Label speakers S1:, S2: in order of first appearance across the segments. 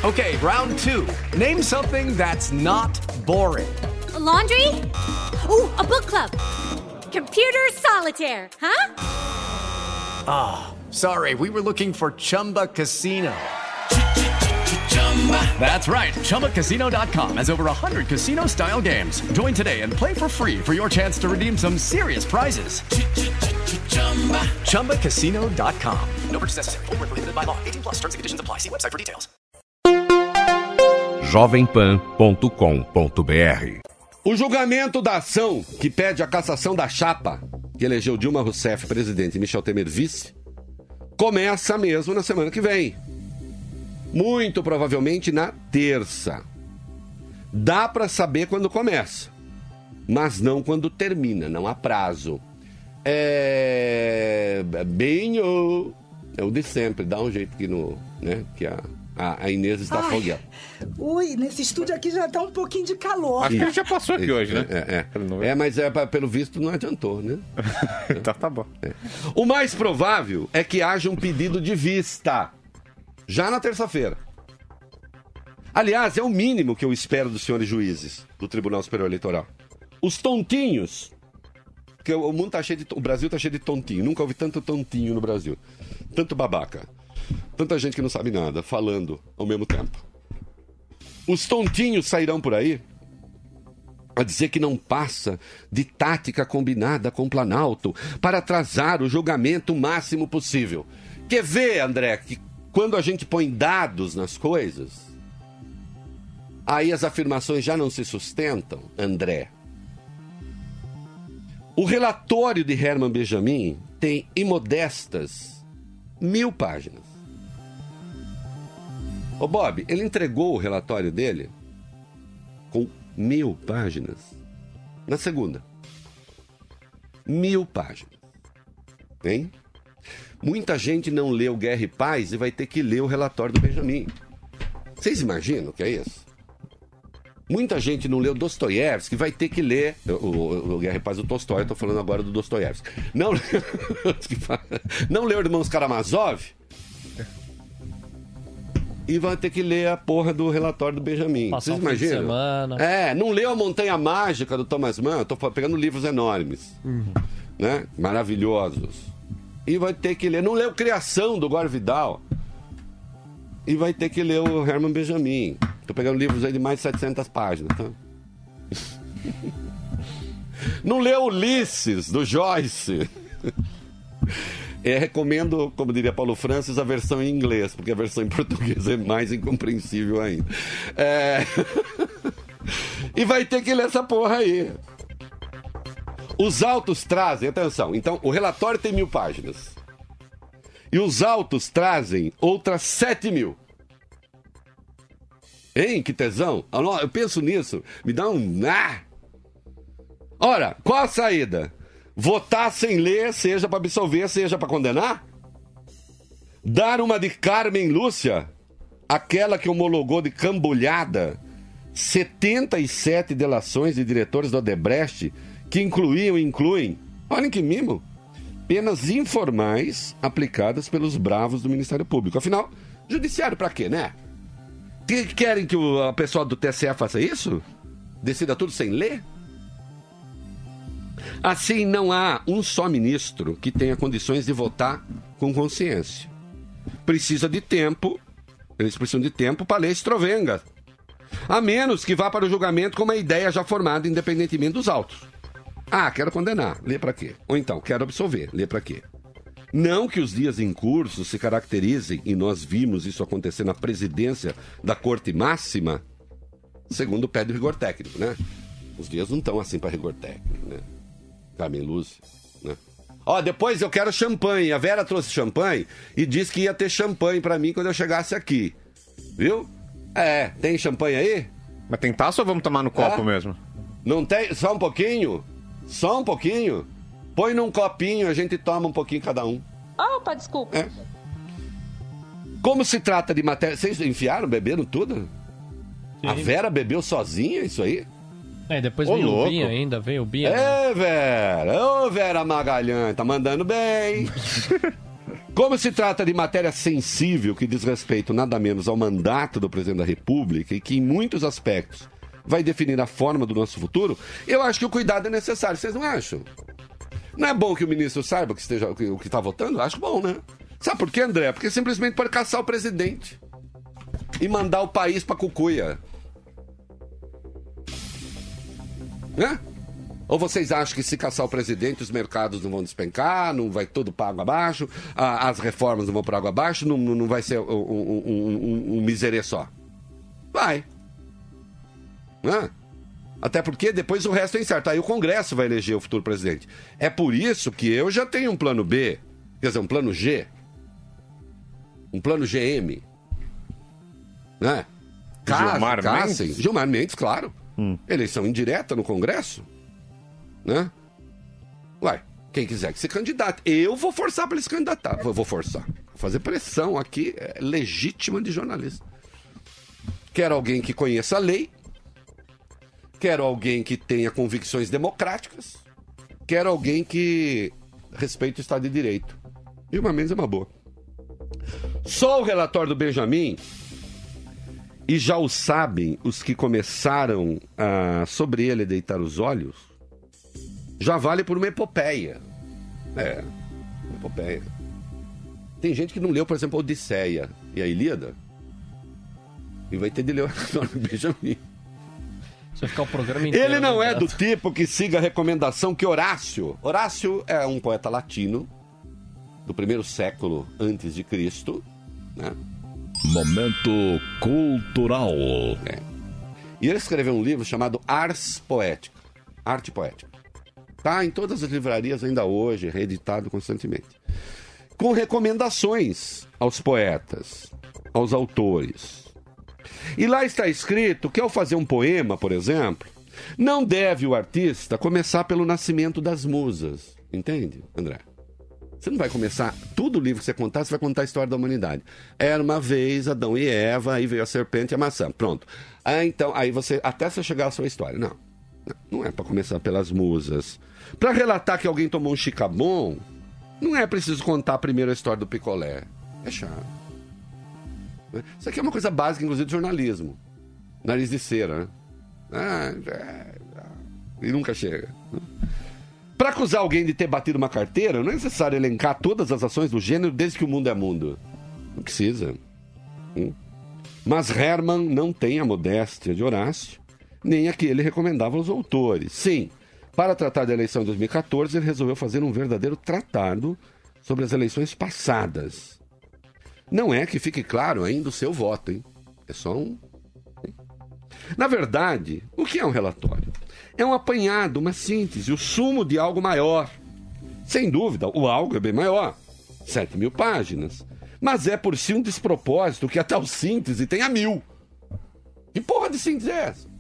S1: Okay, round 2. Name something that's not boring.
S2: A laundry? Ooh, a book club. Computer solitaire, huh?
S1: Sorry, we were looking for Chumba Casino. That's right. ChumbaCasino.com has over 100 casino-style games. Join today and play for free for your chance to redeem some serious prizes. ChumbaCasino.com. No purchase necessary. Void where prohibited by law. 18+ terms and conditions apply. See website for details.
S3: jovempan.com.br.
S4: O julgamento da ação que pede a cassação da chapa que elegeu Dilma Rousseff presidente e Michel Temer vice começa mesmo na semana que vem. Muito provavelmente na terça. Dá para saber quando começa, mas não quando termina, não há prazo. É o de sempre, dá um jeito que a Inês está folgada.
S5: Ui, nesse estúdio aqui já tá um pouquinho de calor.
S6: Acho que ele já passou aqui hoje, né?
S4: Mas pelo visto não adiantou, né?
S6: Então tá bom.
S4: O mais provável é que haja um pedido de vista já na terça-feira. Aliás, é o mínimo que eu espero dos senhores juízes do Tribunal Superior Eleitoral. Os tontinhos, porque o mundo tá cheio o Brasil tá cheio de tontinho. Nunca ouvi tanto tontinho no Brasil. Tanto babaca. Tanta gente que não sabe nada, falando ao mesmo tempo. Os tontinhos sairão por aí a dizer que não passa de tática combinada com o Planalto para atrasar o julgamento o máximo possível. Quer ver, André, que quando a gente põe dados nas coisas, aí as afirmações já não se sustentam, André. O relatório de Herman Benjamin tem imodestas 1000 páginas. Ô Bob, ele entregou o relatório dele com 1000 páginas na segunda. 1000 páginas. Hein? Muita gente não leu Guerra e Paz e vai ter que ler o relatório do Benjamin. Vocês imaginam o que é isso? Muita gente não leu Dostoiévski, vai ter que ler o Guerra e Paz do Tolstói, eu tô falando agora do Dostoiévski. Não leu Irmãos Karamazov e vai ter que ler a porra do relatório do Benjamin. Vocês imaginam? Não leu A Montanha Mágica do Thomas Mann, eu tô pegando livros enormes, né? Maravilhosos. E vai ter que ler, não leu Criação do Gore Vidal e vai ter que ler o Herman Benjamin. Tô pegando livros aí de mais de 700 páginas, tá? Não leu Ulisses, do Joyce. Recomendo, como diria Paulo Francis, a versão em inglês, porque a versão em português é mais incompreensível ainda. E vai ter que ler essa porra aí. Os autos trazem, atenção, então o relatório tem 1000 páginas. E os autos trazem outras 7.000. Hein, que tesão? Eu penso nisso, me dá um... Ora, qual a saída? Votar sem ler, seja para absolver, seja para condenar? Dar uma de Carmen Lúcia, aquela que homologou de cambulhada 77 delações de diretores da Odebrecht, que incluem, olhem que mimo, penas informais aplicadas pelos bravos do Ministério Público. Afinal, judiciário pra quê, né? Querem que a pessoa do TSE faça isso? Decida tudo sem ler? Assim, não há um só ministro que tenha condições de votar com consciência. Eles precisam de tempo para ler estrovenga. A menos que vá para o julgamento com uma ideia já formada, independentemente dos autos. Quero condenar, lê pra quê? Ou então, quero absolver, lê pra quê? Não que os dias em curso se caracterizem, e nós vimos isso acontecer na presidência da Corte Máxima, segundo o pé do rigor técnico, né? Os dias não estão assim para rigor técnico, né? Carmen Lúcia, né? Depois eu quero champanhe. A Vera trouxe champanhe e disse que ia ter champanhe pra mim quando eu chegasse aqui. Viu? Tem champanhe aí?
S6: Mas tem taça ou vamos tomar no copo mesmo?
S4: Não tem? Só um pouquinho? Só um pouquinho? Põe num copinho, a gente toma um pouquinho cada um.
S7: Opa, desculpa.
S4: Como se trata de matéria... Vocês enfiaram, beberam tudo? Sim. A Vera bebeu sozinha isso aí?
S8: Depois veio o Binha ainda, veio o Binha.
S4: Vera! Ô, Vera Magalhães, tá mandando bem. Como se trata de matéria sensível que diz respeito nada menos ao mandato do presidente da República e que em muitos aspectos vai definir a forma do nosso futuro, eu acho que o cuidado é necessário. Vocês não acham? Não é bom que o ministro saiba o que está votando? Eu acho bom, né? Sabe por quê, André? Porque simplesmente pode caçar o presidente e mandar o país para cucuia. Né? Ou vocês acham que se caçar o presidente os mercados não vão despencar, não vai tudo para água abaixo, as reformas não vão para água abaixo, não vai ser um miserê só? Vai. Né? Até porque depois o resto é incerto. Aí o Congresso vai eleger o futuro presidente. É por isso que eu já tenho um plano B, quer dizer, um plano G, um plano GM. Né? Gilmar Mendes, claro. Eleição indireta no Congresso. Né? Uai, quem quiser que se candidate. Eu vou forçar para ele se candidatar. Vou forçar. Vou fazer pressão aqui legítima de jornalista. Quero alguém que conheça a lei. Quero alguém que tenha convicções democráticas. Quero alguém que respeite o Estado de Direito. Gilmar Mendes é uma boa. Só o relatório do Benjamin, e já o sabem os que começaram sobre ele deitar os olhos, já vale por uma epopeia. Uma epopeia. Tem gente que não leu, por exemplo, a Odisseia e a Ilíada, e vai ter de ler o relatório do Benjamin.
S8: Se vai ficar o programa inteiro.
S4: Ele não é do tipo que siga a recomendação que Horácio é um poeta latino do primeiro século antes de Cristo, né?
S3: Momento cultural.
S4: E ele escreveu um livro chamado Ars Poética, Arte Poética. Tá em todas as livrarias ainda hoje, reeditado constantemente. Com recomendações aos poetas, aos autores. E lá está escrito que ao fazer um poema, por exemplo, não deve o artista começar pelo nascimento das musas. Entende, André? Você não vai começar, todo livro que você contar, você vai contar a história da humanidade. Era uma vez Adão e Eva, aí veio a serpente e a maçã. Pronto. Então, aí você, até você chegar à sua história. Não é para começar pelas musas. Para relatar que alguém tomou um chicabon, não é preciso contar primeiro a história do picolé. É chato. Isso aqui é uma coisa básica, inclusive, de jornalismo. Nariz de cera, né? E nunca chega. Para acusar alguém de ter batido uma carteira, não é necessário elencar todas as ações do gênero desde que o mundo é mundo. Não precisa. Mas Hermann não tem a modéstia de Horácio, nem a que ele recomendava aos autores. Sim, para tratar da eleição de 2014, ele resolveu fazer um verdadeiro tratado sobre as eleições passadas. Não é que fique claro ainda o seu voto, hein? É só um... Na verdade, o que é um relatório? É um apanhado, uma síntese, o sumo de algo maior. Sem dúvida, o algo é bem maior. 7.000 páginas. Mas é por si um despropósito que a tal síntese tenha 1.000. Que porra de síntese é essa?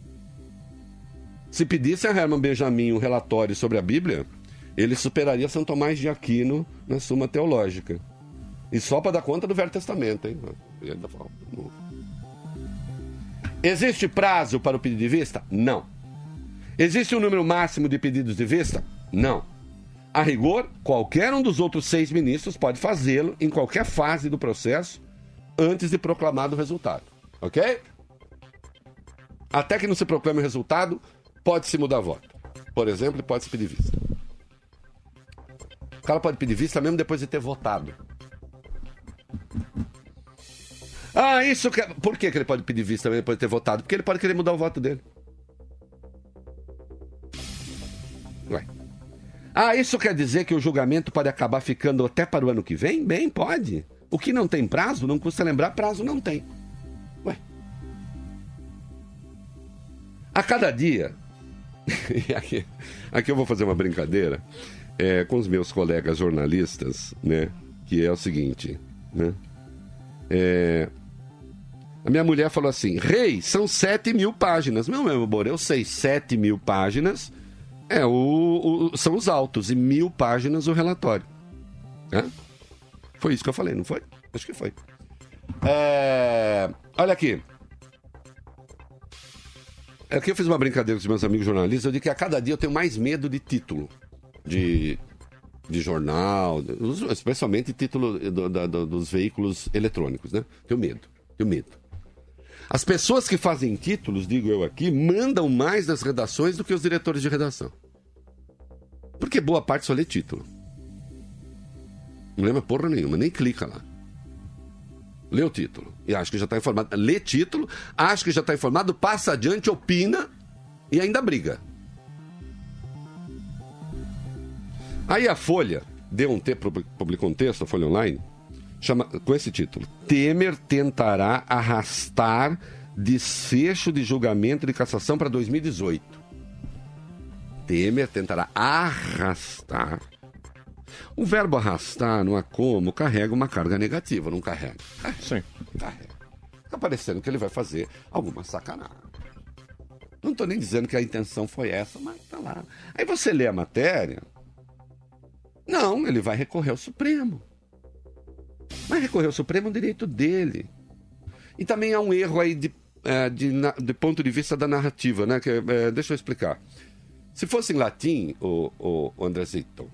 S4: Se pedisse a Hermann Benjamin um relatório sobre a Bíblia, ele superaria São Tomás de Aquino na Suma Teológica. E só para dar conta do Velho Testamento, hein? Existe prazo para o pedido de vista? Não. Existe um número máximo de pedidos de vista? Não. A rigor, qualquer um dos outros 6 ministros pode fazê-lo em qualquer fase do processo antes de proclamado o resultado. Ok? Até que não se proclame o resultado, pode-se mudar voto. Por exemplo, pode-se pedir vista. O cara pode pedir vista mesmo depois de ter votado. Isso que... Por que ele pode pedir vista depois de ter votado? Porque ele pode querer mudar o voto dele. Ué. Isso quer dizer que o julgamento pode acabar ficando até para o ano que vem? Bem, pode. O que não tem prazo, não custa lembrar, prazo não tem. Ué. A cada dia... aqui eu vou fazer uma brincadeira com os meus colegas jornalistas, né? Que é o seguinte, né? A minha mulher falou assim: Rei, são 7.000 páginas. Meu amor, eu sei, 7.000 páginas são os autos e 1.000 páginas o relatório. Foi isso que eu falei, não foi? Acho que foi. Olha aqui. Aqui eu fiz uma brincadeira com os meus amigos jornalistas. Eu disse que a cada dia eu tenho mais medo de título de de jornal, especialmente título dos veículos eletrônicos, né? Tenho medo. As pessoas que fazem títulos, digo eu aqui, mandam mais nas redações do que os diretores de redação. Porque boa parte só lê título. Não lembra porra nenhuma, nem clica lá. Lê o título e acha que já está informado. Lê título, acha que já está informado, passa adiante, opina e ainda briga. Aí a Folha publicou um texto, a Folha Online, com esse título: Temer tentará arrastar desfecho de julgamento de cassação para 2018. Temer tentará arrastar. O verbo arrastar, não há como, carrega uma carga negativa, não carrega?
S6: Sim.
S4: Carrega. Fica parecendo que ele vai fazer alguma sacanagem. Não estou nem dizendo que a intenção foi essa, mas tá lá. Aí você lê a matéria. Não, ele vai recorrer ao Supremo. Mas recorrer ao Supremo é um direito dele. E também há um erro aí de ponto de vista da narrativa, né? Deixa eu explicar. Se fosse em latim, o Andrezito,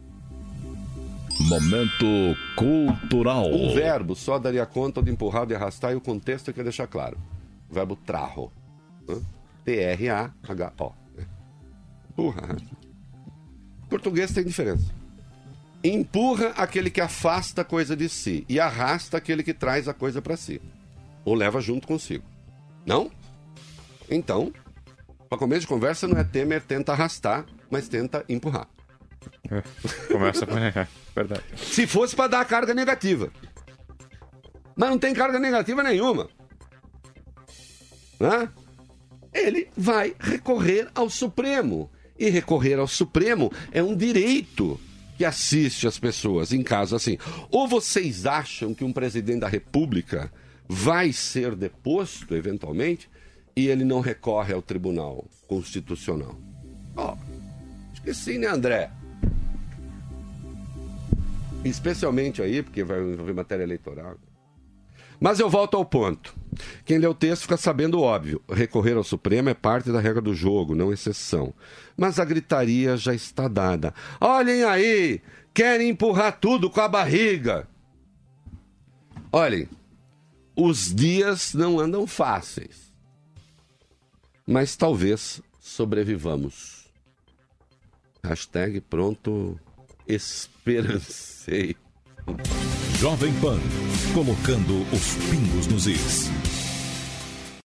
S3: Momento cultural.
S4: um verbo só daria conta de empurrar, de arrastar, e o contexto eu quero deixar claro. O verbo traho. Né? T-R-A-H-O. Empurra. Em português tem diferença. Empurra aquele que afasta a coisa de si e arrasta aquele que traz a coisa para si. Ou leva junto consigo. Não? Então, para começo de conversa, não é Temer tenta arrastar, mas tenta empurrar.
S6: Começa com... verdade.
S4: Se fosse para dar carga negativa. Mas não tem carga negativa nenhuma. Né? Ele vai recorrer ao Supremo. E recorrer ao Supremo é um direito que assiste as pessoas em casos assim. Ou vocês acham que um presidente da República vai ser deposto, eventualmente, e ele não recorre ao Tribunal Constitucional? Acho que sim, né, André? Especialmente aí, porque vai envolver matéria eleitoral. Mas eu volto ao ponto. Quem lê o texto fica sabendo o óbvio. Recorrer ao Supremo é parte da regra do jogo, não exceção. Mas a gritaria já está dada. Olhem aí! Querem empurrar tudo com a barriga. Olhem, os dias não andam fáceis. Mas talvez sobrevivamos. Hashtag pronto, esperancei.
S3: Jovem Pan, colocando os pingos nos is.